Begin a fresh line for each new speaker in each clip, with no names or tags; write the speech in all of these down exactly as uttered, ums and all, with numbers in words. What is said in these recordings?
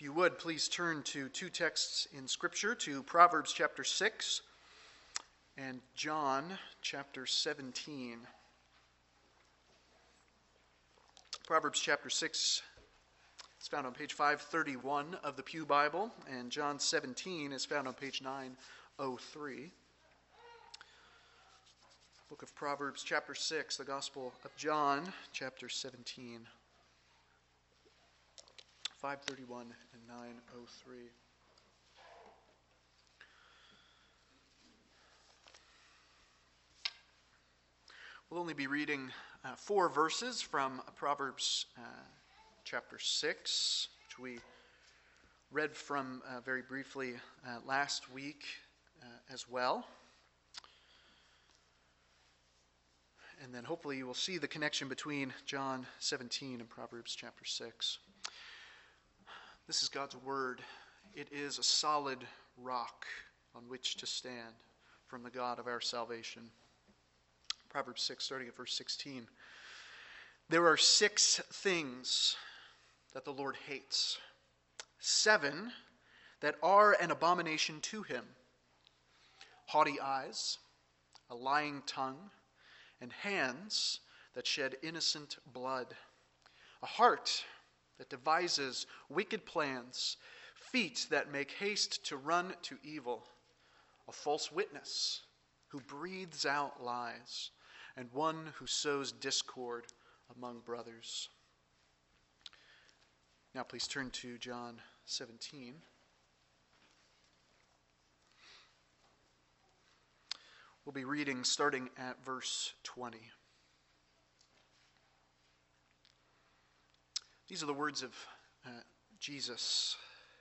If you would, please turn to two texts in Scripture, to Proverbs chapter six and John chapter seventeen. Proverbs chapter six is found on page five thirty-one of the Pew Bible, and John seventeen is found on page nine oh three. Book of Proverbs chapter six, the Gospel of John chapter seventeen. five thirty-one and nine oh three. We'll only be reading uh, four verses from Proverbs uh, chapter six, which we read from uh, very briefly uh, last week uh, as well. And then hopefully you will see the connection between John seventeen and Proverbs chapter six. This is God's word. It is a solid rock on which to stand from the God of our salvation. Proverbs six, starting at verse sixteen. There are six things that the Lord hates, seven that are an abomination to him: haughty eyes, a lying tongue, and hands that shed innocent blood, a heart that devises wicked plans, feet that make haste to run to evil, a false witness who breathes out lies, and one who sows discord among brothers. Now please turn to John seventeen. We'll be reading starting at verse twenty. These are the words of uh, Jesus.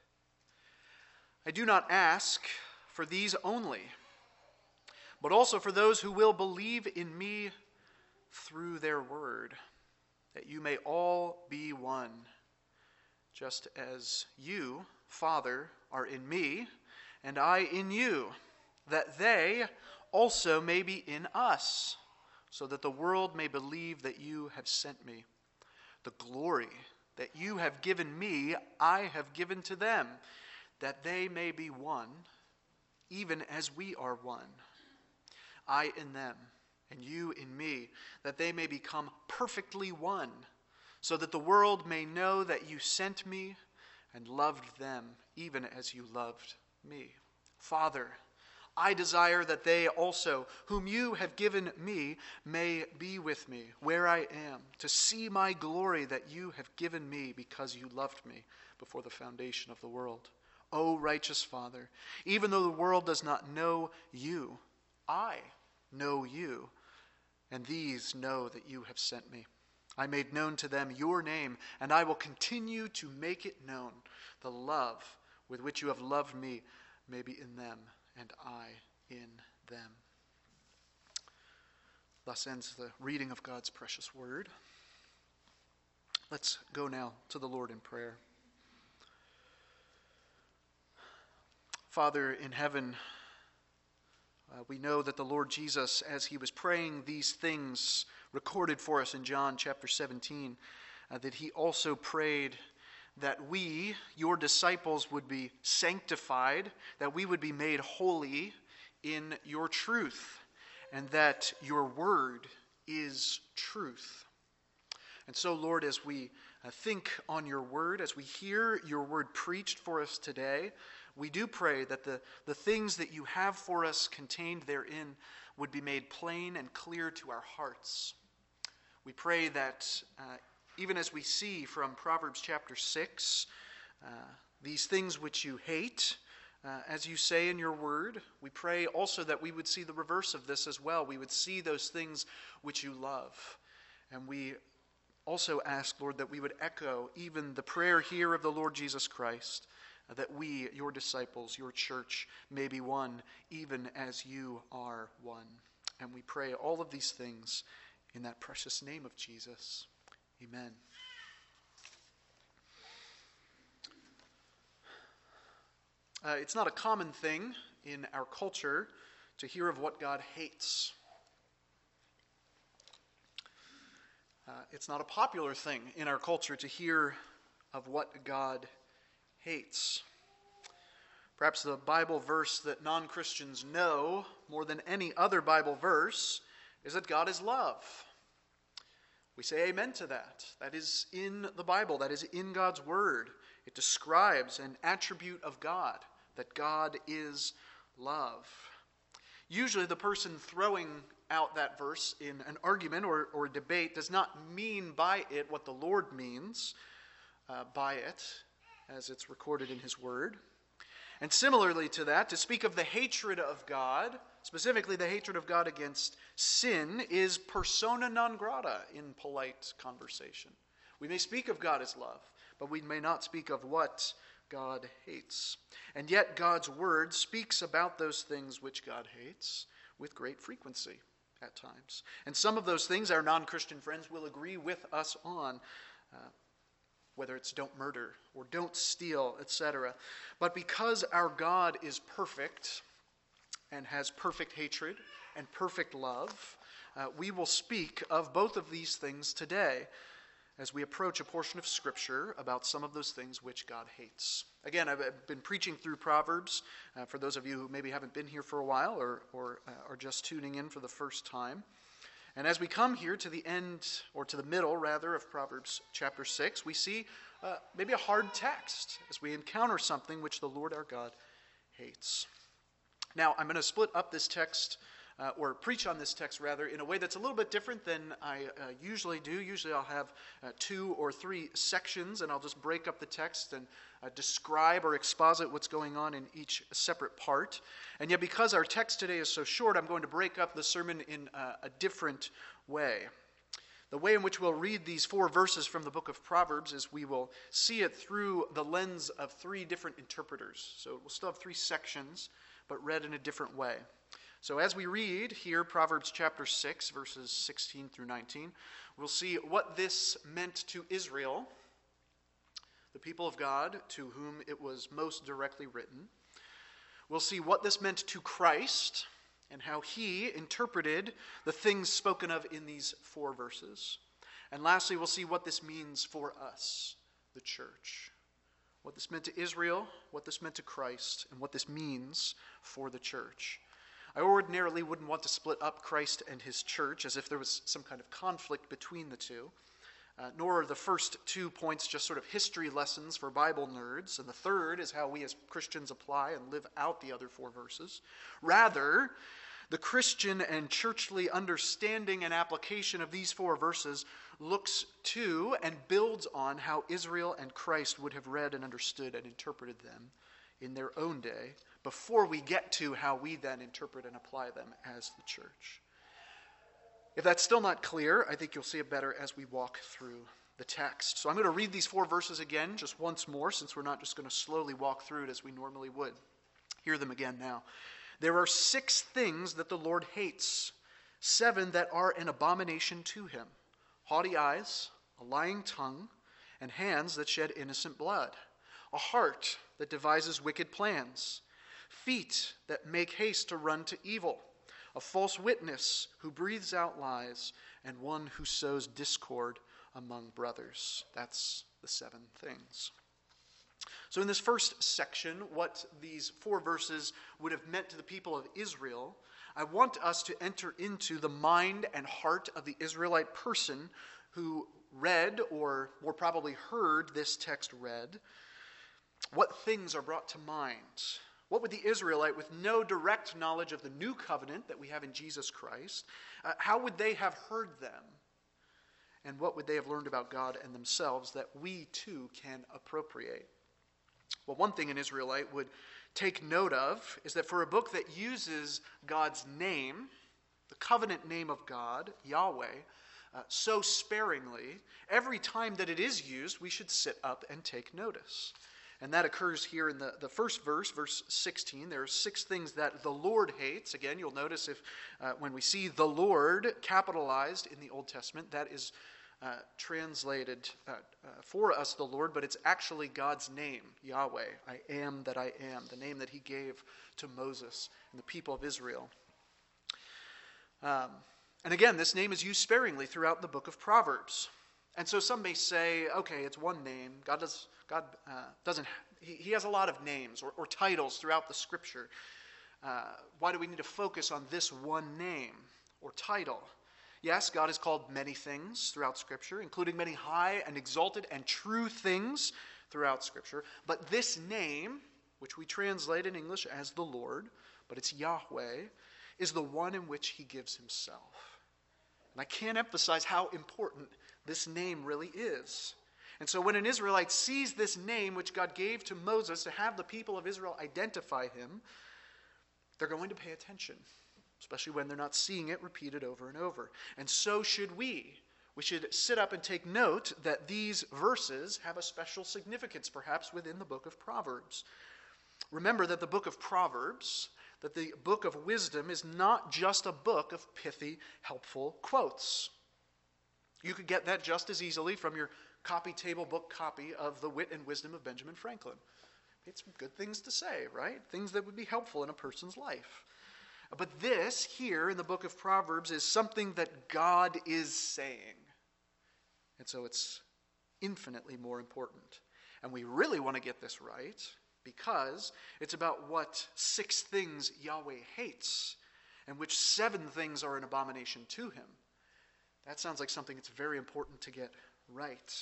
I do not ask for these only, but also for those who will believe in me through their word, that you may all be one, just as you, Father, are in me, and I in you, that they also may be in us, so that the world may believe that you have sent me. The glory that you have given me, I have given to them, that they may be one, even as we are one. I in them, and you in me, that they may become perfectly one, so that the world may know that you sent me and loved them, even as you loved me. Father, I desire that they also, whom you have given me, may be with me where I am, to see my glory that you have given me because you loved me before the foundation of the world. O righteous Father, even though the world does not know you, I know you, and these know that you have sent me. I made known to them your name, and I will continue to make it known. The love with which you have loved me may be in them, and I in them. Thus ends the reading of God's precious word. Let's go now to the Lord in prayer. Father in heaven, uh, we know that the Lord Jesus, as he was praying these things recorded for us in John chapter seventeen, uh, that he also prayed that we, your disciples, would be sanctified, that we would be made holy in your truth, and that your word is truth. And so, Lord, as we uh, think on your word, as we hear your word preached for us today, we do pray that the, the things that you have for us contained therein would be made plain and clear to our hearts. We pray that uh, even as we see from Proverbs chapter six, uh, these things which you hate, uh, as you say in your word, we pray also that we would see the reverse of this as well. We would see those things which you love. And we also ask, Lord, that we would echo even the prayer here of the Lord Jesus Christ, uh, that we, your disciples, your church, may be one, even as you are one. And we pray all of these things in that precious name of Jesus. Amen. Uh, it's not a common thing in our culture to hear of what God hates. Uh, it's not a popular thing in our culture to hear of what God hates. Perhaps the Bible verse that non-Christians know more than any other Bible verse is that God is love. We say amen to that. That is in the Bible. That is in God's Word. It describes an attribute of God, that God is love. Usually the person throwing out that verse in an argument or, or debate does not mean by it what the Lord means uh, by it, as it's recorded in His Word. And similarly to that, to speak of the hatred of God, specifically the hatred of God against sin, is persona non grata in polite conversation. We may speak of God as love, but we may not speak of what God hates. And yet God's Word speaks about those things which God hates with great frequency at times. And some of those things our non-Christian friends will agree with us on, uh, whether it's don't murder or don't steal, et cetera. But because our God is perfect and has perfect hatred and perfect love, uh, we will speak of both of these things today as we approach a portion of Scripture about some of those things which God hates. Again, I've been preaching through Proverbs uh, for those of you who maybe haven't been here for a while or, or uh, are just tuning in for the first time. And as we come here to the end, or to the middle, rather, of Proverbs chapter six, we see uh, maybe a hard text as we encounter something which the Lord our God hates. Now, I'm going to split up this text, uh, or preach on this text, rather, in a way that's a little bit different than I uh, usually do. Usually I'll have uh, two or three sections, and I'll just break up the text and uh, describe or exposit what's going on in each separate part. And yet, because our text today is so short, I'm going to break up the sermon in uh, a different way. The way in which we'll read these four verses from the book of Proverbs is we will see it through the lens of three different interpreters. So we'll still have three sections, but read in a different way. So as we read here Proverbs chapter six, verses sixteen through nineteen, we'll see what this meant to Israel, the people of God to whom it was most directly written. We'll see what this meant to Christ and how he interpreted the things spoken of in these four verses. And lastly, we'll see what this means for us, the church. What this meant to Israel, what this meant to Christ, and what this means for the church. I ordinarily wouldn't want to split up Christ and his church as if there was some kind of conflict between the two. Uh, nor are the first two points just sort of history lessons for Bible nerds, and the third is how we as Christians apply and live out the other four verses. Rather, the Christian and churchly understanding and application of these four verses looks to and builds on how Israel and Christ would have read and understood and interpreted them in their own day, before we get to how we then interpret and apply them as the church. If that's still not clear, I think you'll see it better as we walk through the text. So I'm going to read these four verses again just once more, since we're not just going to slowly walk through it as we normally would. Hear them again now. There are six things that the Lord hates, seven that are an abomination to him: haughty eyes, a lying tongue, and hands that shed innocent blood, a heart that devises wicked plans, feet that make haste to run to evil, a false witness who breathes out lies, and one who sows discord among brothers. That's the seven things. So in this first section, what these four verses would have meant to the people of Israel, I want us to enter into the mind and heart of the Israelite person who read, or more probably heard, this text read. What things are brought to mind? What would the Israelite, with no direct knowledge of the new covenant that we have in Jesus Christ, uh, how would they have heard them? And what would they have learned about God and themselves that we too can appropriate? Well, one thing an Israelite would take note of is that for a book that uses God's name, the covenant name of God, Yahweh, uh, so sparingly, every time that it is used, we should sit up and take notice. And that occurs here in the, the first verse, verse sixteen. There are six things that the Lord hates. Again, you'll notice if uh, when we see the Lord capitalized in the Old Testament, that is uh, translated uh, uh, for us the Lord, but it's actually God's name, Yahweh. I am that I am, the name that he gave to Moses and the people of Israel. Um, and again, this name is used sparingly throughout the book of Proverbs. And so some may say, okay, it's one name. God does. God uh, doesn't. He, he has a lot of names or, or titles throughout the Scripture. Uh, why do we need to focus on this one name or title? Yes, God is called many things throughout Scripture, including many high and exalted and true things throughout Scripture. But this name, which we translate in English as the Lord, but it's Yahweh, is the one in which he gives himself. And I can't emphasize how important this name really is. And so when an Israelite sees this name which God gave to Moses to have the people of Israel identify him, they're going to pay attention, especially when they're not seeing it repeated over and over. And so should we. We should sit up and take note that these verses have a special significance, perhaps within the book of Proverbs. Remember that the book of Proverbs, that the book of wisdom is not just a book of pithy, helpful quotes. You could get that just as easily from your copy table book copy of The Wit and Wisdom of Benjamin Franklin. It's good things to say, right? Things that would be helpful in a person's life. But this here in the book of Proverbs is something that God is saying. And so it's infinitely more important. And we really want to get this right because it's about what six things Yahweh hates and which seven things are an abomination to him. That sounds like something that's very important to get right.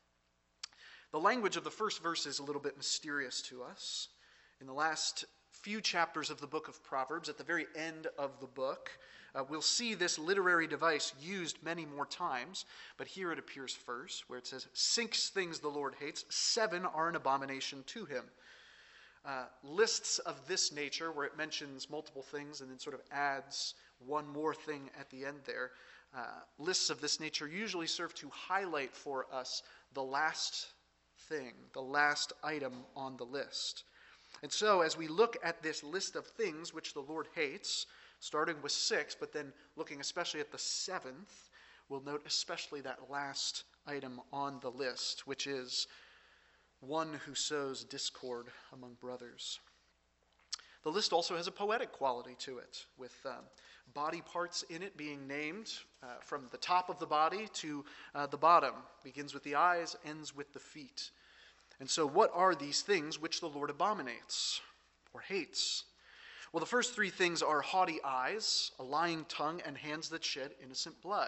The language of the first verse is a little bit mysterious to us. In the last few chapters of the book of Proverbs, at the very end of the book, uh, we'll see this literary device used many more times, but here it appears first, where it says, six things the Lord hates, seven are an abomination to him. Uh, lists of this nature, where it mentions multiple things and then sort of adds one more thing at the end there, uh, lists of this nature usually serve to highlight for us the last thing, the last item on the list. And so as we look at this list of things which the Lord hates, starting with six, but then looking especially at the seventh, we'll note especially that last item on the list, which is one who sows discord among brothers. The list also has a poetic quality to it, with um, body parts in it being named uh, from the top of the body to uh, the bottom. Begins with the eyes, ends with the feet. And so what are these things which the Lord abominates or hates? Well, the first three things are haughty eyes, a lying tongue, and hands that shed innocent blood.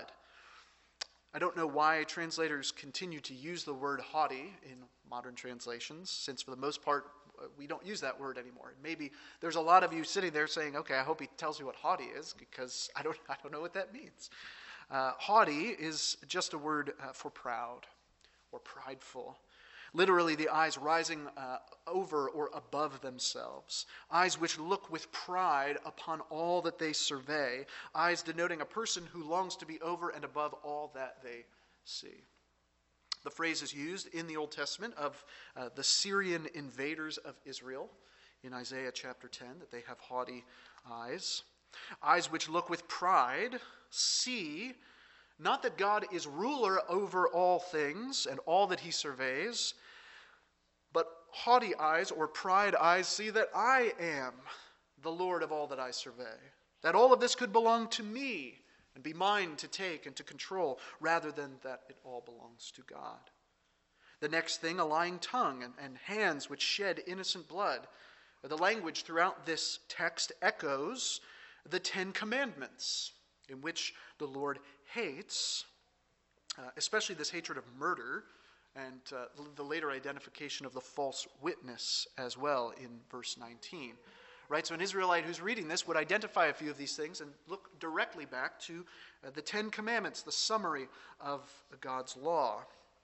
I don't know why translators continue to use the word haughty in modern translations, since for the most part we don't use that word anymore. Maybe there's a lot of you sitting there saying, okay, I hope he tells me what haughty is, because I don't, I don't know what that means. Uh, haughty is just a word uh, for proud or prideful. Literally, the eyes rising uh, over or above themselves. Eyes which look with pride upon all that they survey. Eyes denoting a person who longs to be over and above all that they see. The phrase is used in the Old Testament of uh, the Syrian invaders of Israel in Isaiah chapter ten, that they have haughty eyes. Eyes which look with pride see not that God is ruler over all things and all that he surveys, but haughty eyes or pride eyes see that I am the Lord of all that I survey, that all of this could belong to me and be mine to take and to control, rather than that it all belongs to God. The next thing, a lying tongue and, and hands which shed innocent blood. The language throughout this text echoes the Ten Commandments, in which the Lord hates, uh, especially this hatred of murder, and uh, the later identification of the false witness as well in verse nineteen. Right, so an Israelite who's reading this would identify a few of these things and look directly back to uh, the Ten Commandments, the summary of God's law.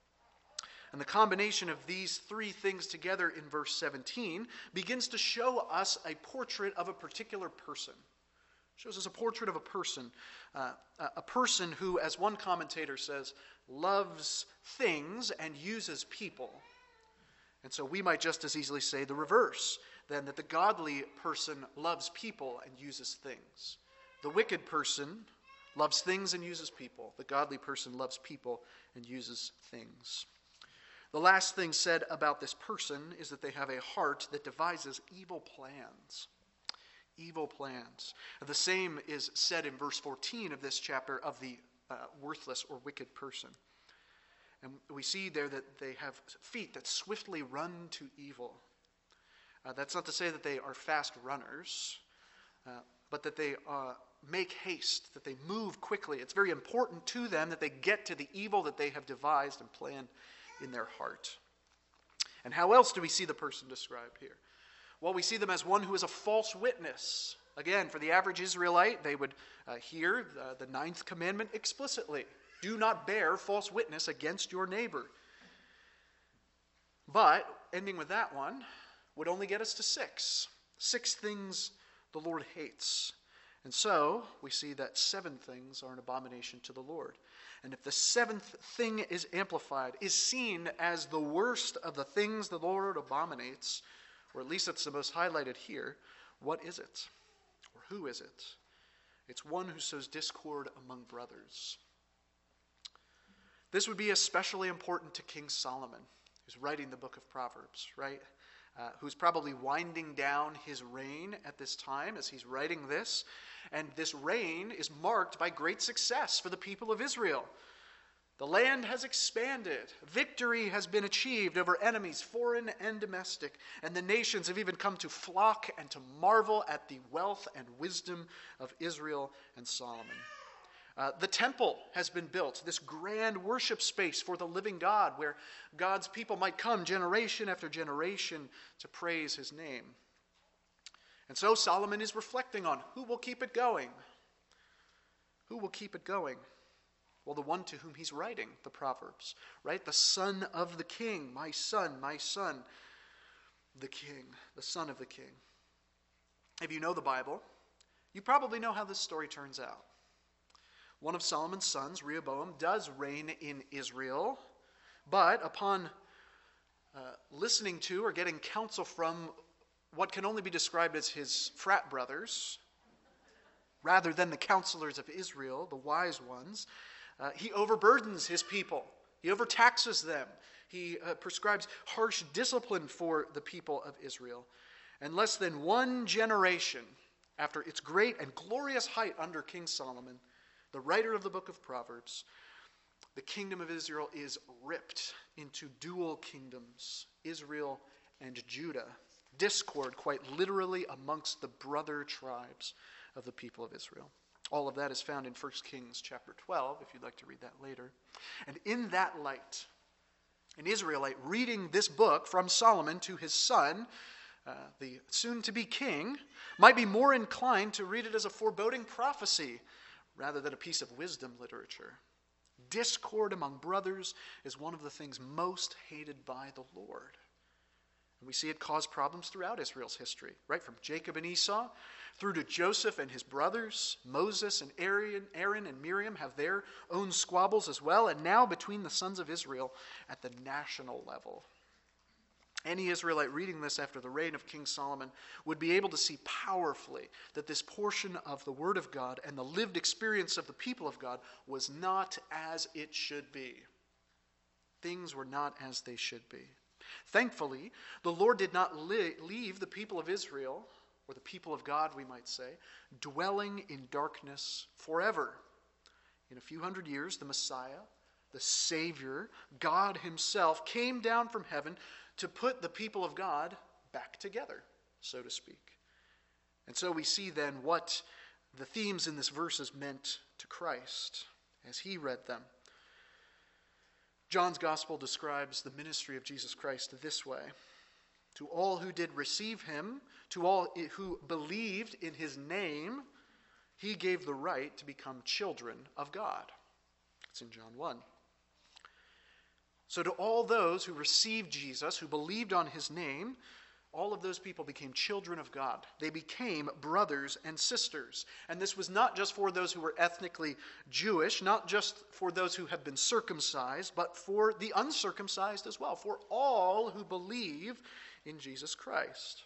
And the combination of these three things together in verse seventeen begins to show us a portrait of a particular person. Shows us a portrait of a person, uh, a person who, as one commentator says, loves things and uses people. And so we might just as easily say the reverse, then, that the godly person loves people and uses things. The wicked person loves things and uses people. The godly person loves people and uses things. The last thing said about this person is that they have a heart that devises evil plans. Evil plans. The same is said in verse fourteen of this chapter of the uh, worthless or wicked person. And we see there that they have feet that swiftly run to evil. Uh, that's not to say that they are fast runners, uh, but that they uh, make haste, that they move quickly. It's very important to them that they get to the evil that they have devised and planned in their heart. And how else do we see the person described here? Well, we see them as one who is a false witness. Again, for the average Israelite, they would uh, hear uh, the ninth commandment explicitly. Do not bear false witness against your neighbor. But, ending with that one, would only get us to six. Six things the Lord hates. And so, we see that seven things are an abomination to the Lord. And if the seventh thing is amplified, is seen as the worst of the things the Lord abominates, or at least it's the most highlighted here, what is it? Or who is it? It's one who sows discord among brothers. This would be especially important to King Solomon, who's writing the book of Proverbs, right? Uh, who's probably winding down his reign at this time as he's writing this. And this reign is marked by great success for the people of Israel. The land has expanded. Victory has been achieved over enemies, foreign and domestic. And the nations have even come to flock and to marvel at the wealth and wisdom of Israel and Solomon. Uh, the temple has been built, this grand worship space for the living God, where God's people might come generation after generation to praise his name. And so Solomon is reflecting on who will keep it going. Who will keep it going? Well, the one to whom he's writing the Proverbs, right? The son of the king, my son, my son, the king, the son of the king. If you know the Bible, you probably know how this story turns out. One of Solomon's sons, Rehoboam, does reign in Israel, but upon uh, listening to or getting counsel from what can only be described as his frat brothers, rather than the counselors of Israel, the wise ones, uh, he overburdens his people. He overtaxes them. He uh, prescribes harsh discipline for the people of Israel. And less than one generation after its great and glorious height under King Solomon, the writer of the book of Proverbs, the kingdom of Israel is ripped into dual kingdoms, Israel and Judah. Discord, quite literally, amongst the brother tribes of the people of Israel. All of that is found in First Kings chapter twelve, if you'd like to read that later. And in that light, an Israelite reading this book from Solomon to his son, uh, the soon-to-be king, might be more inclined to read it as a foreboding prophecy rather than a piece of wisdom literature. Discord among brothers is one of the things most hated by the Lord. And we see it cause problems throughout Israel's history, right? From Jacob and Esau through to Joseph and his brothers. Moses and Aaron, Aaron and Miriam have their own squabbles as well. And now between the sons of Israel at the national level. Any Israelite reading this after the reign of King Solomon would be able to see powerfully that this portion of the Word of God and the lived experience of the people of God was not as it should be. Things were not as they should be. Thankfully, the Lord did not li- leave the people of Israel, or the people of God, we might say, dwelling in darkness forever. In a few hundred years, the Messiah, the Savior, God himself, came down from heaven to put the people of God back together, so to speak. And so we see then what the themes in this verse meant to Christ as he read them. John's gospel describes the ministry of Jesus Christ this way. To all who did receive him, to all who believed in his name, he gave the right to become children of God. It's in John one. So to all those who received Jesus, who believed on his name, all of those people became children of God. They became brothers and sisters. And this was not just for those who were ethnically Jewish, not just for those who have been circumcised, but for the uncircumcised as well, for all who believe in Jesus Christ.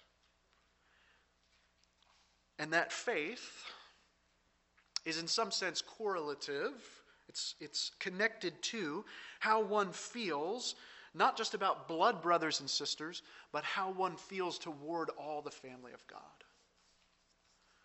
And that faith is in some sense correlative. It's, it's connected to how one feels, not just about blood brothers and sisters, but how one feels toward all the family of God.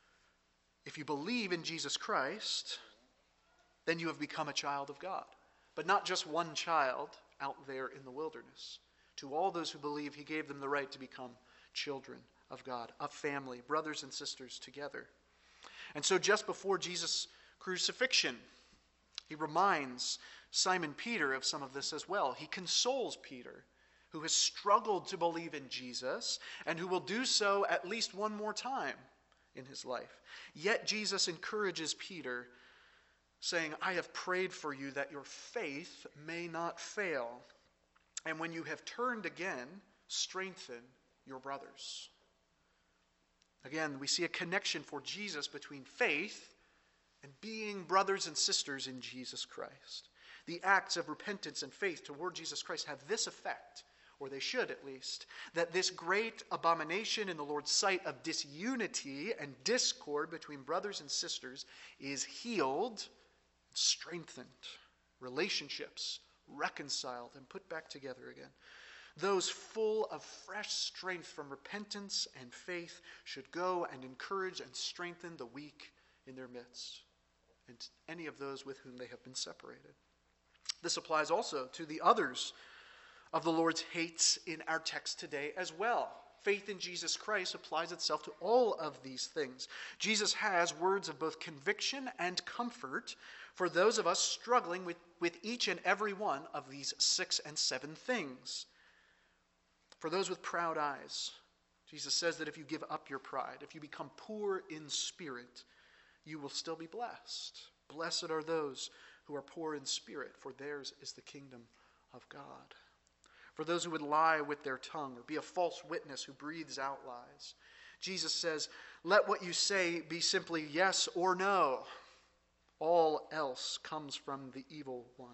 If you believe in Jesus Christ, then you have become a child of God. but not just one child out there in the wilderness. To all those who believe, he gave them the right to become children of God, a family, brothers and sisters together. And so just before Jesus' crucifixion, he reminds Simon Peter of some of this as well. He consoles Peter, who has struggled to believe in Jesus and who will do so at least one more time in his life. Yet Jesus encourages Peter, saying, I have prayed for you that your faith may not fail. And when you have turned again, strengthen your brothers. Again, we see a connection for Jesus between faith and being brothers and sisters in Jesus Christ. The acts of repentance and faith toward Jesus Christ have this effect, or they should at least, that this great abomination in the Lord's sight of disunity and discord between brothers and sisters is healed, strengthened, relationships reconciled and put back together again. Those full of fresh strength from repentance and faith should go and encourage and strengthen the weak in their midst, and any of those with whom they have been separated. This applies also to the others of the Lord's hates in our text today as well. Faith in Jesus Christ applies itself to all of these things. Jesus has words of both conviction and comfort for those of us struggling with, with each and every one of these six and seven things. For those with proud eyes, Jesus says that if you give up your pride, if you become poor in spirit, you will still be blessed. Blessed are those who are poor in spirit, for theirs is the kingdom of God. For those who would lie with their tongue or be a false witness who breathes out lies, Jesus says, let what you say be simply yes or no. All else comes from the evil one.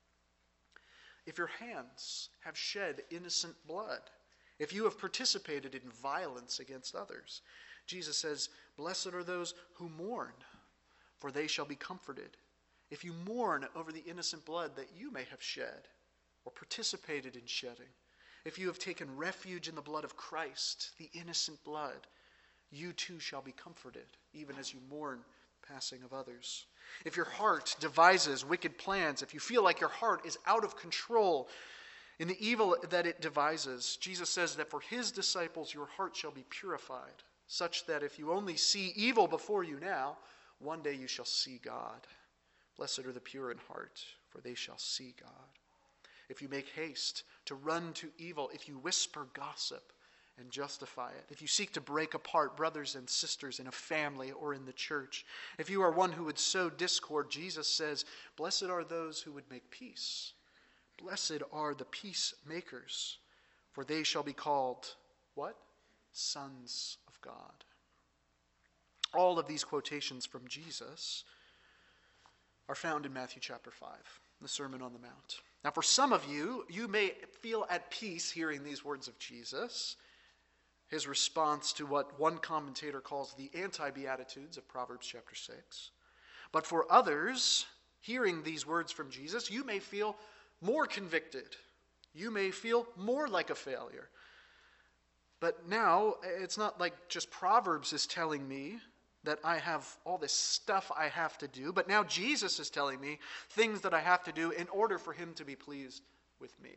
If your hands have shed innocent blood, if you have participated in violence against others, Jesus says, blessed are those who mourn, for they shall be comforted. If you mourn over the innocent blood that you may have shed or participated in shedding, if you have taken refuge in the blood of Christ, the innocent blood, you too shall be comforted, even as you mourn passing of others. If your heart devises wicked plans, if you feel like your heart is out of control in the evil that it devises, Jesus says that for his disciples your heart shall be purified, such that if you only see evil before you now, one day you shall see God. Blessed are the pure in heart, for they shall see God. If you make haste to run to evil, if you whisper gossip and justify it, if you seek to break apart brothers and sisters in a family or in the church, if you are one who would sow discord, Jesus says, blessed are those who would make peace. Blessed are the peacemakers, for they shall be called, what? Sons of God. All of these quotations from Jesus are found in Matthew chapter five, the Sermon on the Mount. Now, for some of you, you may feel at peace hearing these words of Jesus, his response to what one commentator calls the anti-beatitudes of Proverbs chapter six. But for others, hearing these words from Jesus, you may feel more convicted. You may feel more like a failure. But now, it's not like just Proverbs is telling me that I have all this stuff I have to do, but now Jesus is telling me things that I have to do in order for him to be pleased with me.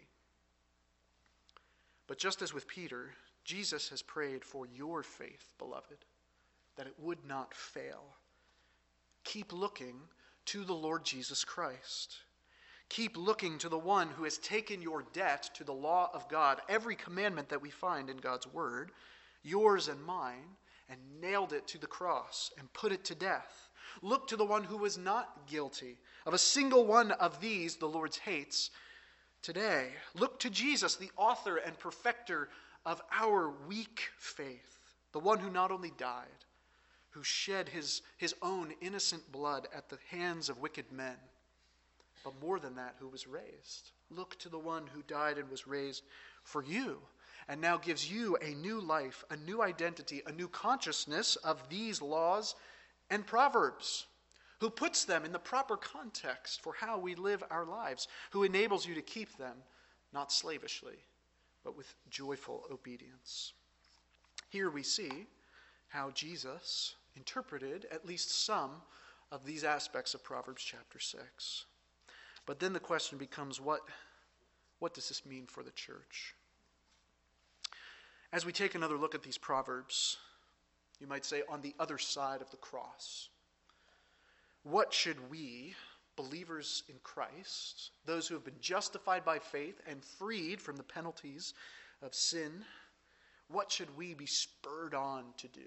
But just as with Peter, Jesus has prayed for your faith, beloved, that it would not fail. Keep looking to the Lord Jesus Christ. Keep looking to the one who has taken your debt to the law of God, every commandment that we find in God's word, yours and mine, and nailed it to the cross and put it to death. Look to the one who was not guilty of a single one of these, the Lord's hates, today. Look to Jesus, the author and perfecter of our weak faith, the one who not only died, who shed his, his own innocent blood at the hands of wicked men, but more than that, who was raised. Look to the one who died and was raised for you, and now gives you a new life, a new identity, a new consciousness of these laws and proverbs, who puts them in the proper context for how we live our lives, who enables you to keep them, not slavishly, but with joyful obedience. Here we see how Jesus interpreted at least some of these aspects of Proverbs chapter six. But then the question becomes, what, what does this mean for the church? As we take another look at these proverbs, you might say on the other side of the cross, what should we, believers in Christ, those who have been justified by faith and freed from the penalties of sin, what should we be spurred on to do?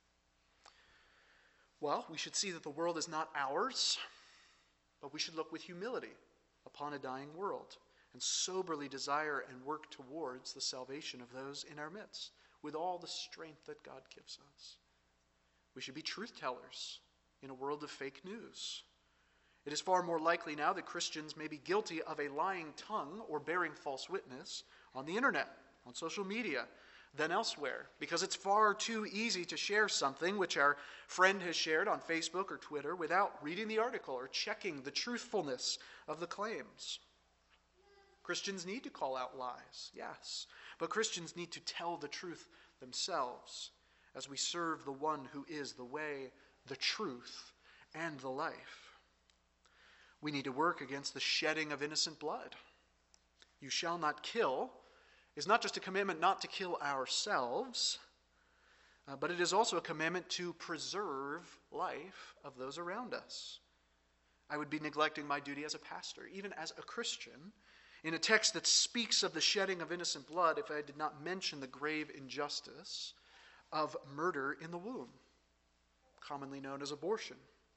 Well, we should see that the world is not ours, but we should look with humility upon a dying world and soberly desire and work towards the salvation of those in our midst with all the strength that God gives us. We should be truth tellers in a world of fake news. It is far more likely now that Christians may be guilty of a lying tongue or bearing false witness on the internet, on social media, than elsewhere, because it's far too easy to share something which our friend has shared on Facebook or Twitter without reading the article or checking the truthfulness of the claims. Christians need to call out lies, yes, but Christians need to tell the truth themselves as we serve the one who is the way, the truth, and the life. We need to work against the shedding of innocent blood. You shall not kill is not just a commandment not to kill ourselves, uh, but it is also a commandment to preserve life of those around us. I would be neglecting my duty as a pastor, even as a Christian, in a text that speaks of the shedding of innocent blood if I did not mention the grave injustice of murder in the womb, commonly known as abortion.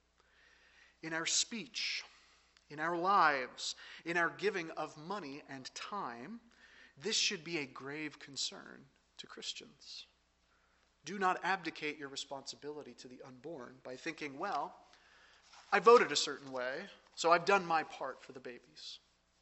In our speech, in our lives, in our giving of money and time, this should be a grave concern to Christians. Do not abdicate your responsibility to the unborn by thinking, well, I voted a certain way, so I've done my part for the babies.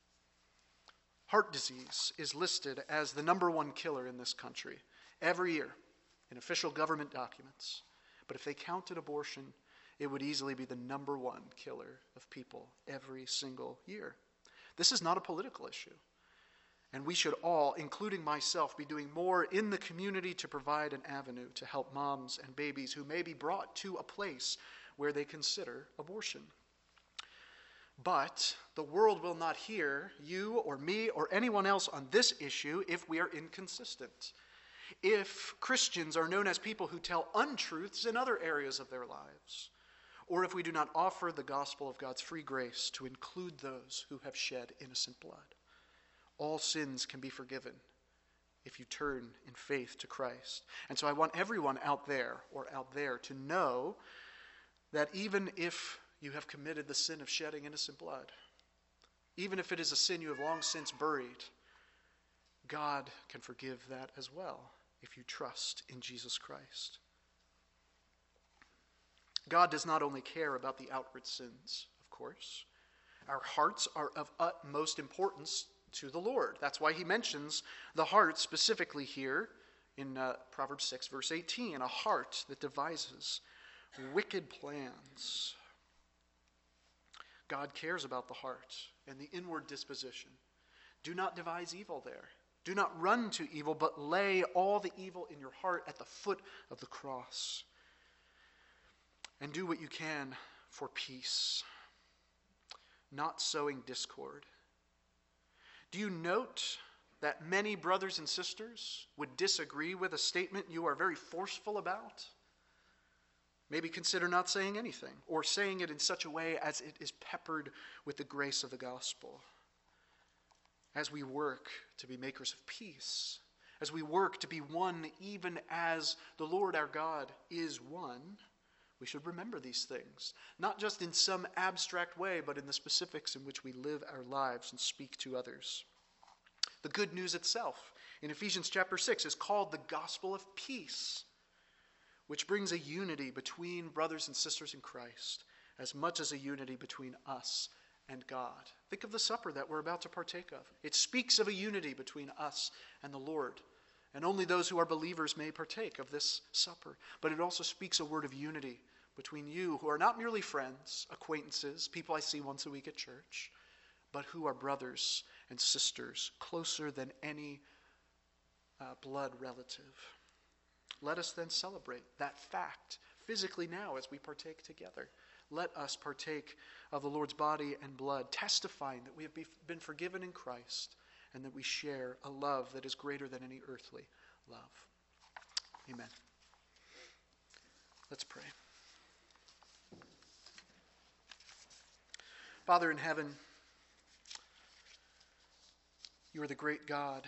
Heart disease is listed as the number one killer in this country every year in official government documents. But if they counted abortion, it would easily be the number one killer of people every single year. This is not a political issue. And we should all, including myself, be doing more in the community to provide an avenue to help moms and babies who may be brought to a place where they consider abortion. But the world will not hear you or me or anyone else on this issue if we are inconsistent. If Christians are known as people who tell untruths in other areas of their lives, or if we do not offer the gospel of God's free grace to include those who have shed innocent blood. All sins can be forgiven if you turn in faith to Christ. And so I want everyone out there or out there to know that even if you have committed the sin of shedding innocent blood, even if it is a sin you have long since buried, God can forgive that as well if you trust in Jesus Christ. God does not only care about the outward sins, of course. Our hearts are of utmost importance to the Lord. That's why he mentions the heart specifically here in uh, Proverbs six, verse eighteen, a heart that devises wicked plans. God cares about the heart and the inward disposition. Do not devise evil there. Do not run to evil, but lay all the evil in your heart at the foot of the cross. And do what you can for peace, not sowing discord. Do you note that many brothers and sisters would disagree with a statement you are very forceful about? Maybe consider not saying anything, or saying it in such a way as it is peppered with the grace of the gospel. As we work to be makers of peace, as we work to be one even as the Lord our God is one, we should remember these things, not just in some abstract way, but in the specifics in which we live our lives and speak to others. The good news itself, in Ephesians chapter six, is called the gospel of peace, which brings a unity between brothers and sisters in Christ, as much as a unity between us and God. Think of the supper that we're about to partake of. It speaks of a unity between us and the Lord, and only those who are believers may partake of this supper. But it also speaks a word of unity between you who are not merely friends, acquaintances, people I see once a week at church, but who are brothers and sisters, closer than any uh, blood relative. Let us then celebrate that fact physically now as we partake together. let us partake of the Lord's body and blood, testifying that we have been forgiven in Christ and that we share a love that is greater than any earthly love. Amen. Let's pray. Father in heaven, you are the great God.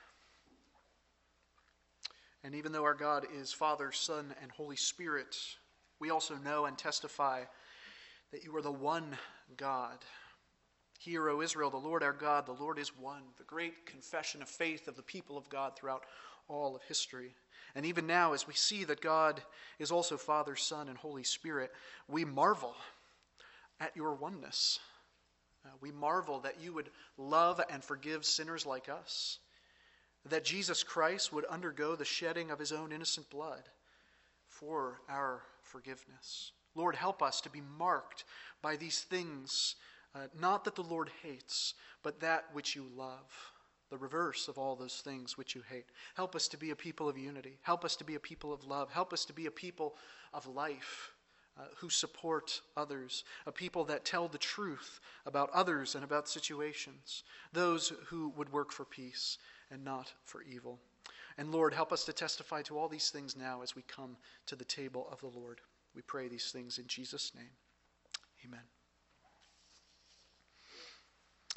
And even though our God is Father, Son, and Holy Spirit, we also know and testify that you are the one God. Hear, O Israel, the Lord our God, the Lord is one. The great confession of faith of the people of God throughout all of history. And even now, as we see that God is also Father, Son, and Holy Spirit, we marvel at your oneness. Uh, we marvel that you would love and forgive sinners like us, that Jesus Christ would undergo the shedding of his own innocent blood for our forgiveness. Lord, help us to be marked by these things, uh, not that the Lord hates, but that which you love, the reverse of all those things which you hate. Help us to be a people of unity. Help us to be a people of love. Help us to be a people of life uh, who support others, a people that tell the truth about others and about situations, those who would work for peace and not for evil. And Lord, help us to testify to all these things now as we come to the table of the Lord. We pray these things in Jesus' name. Amen.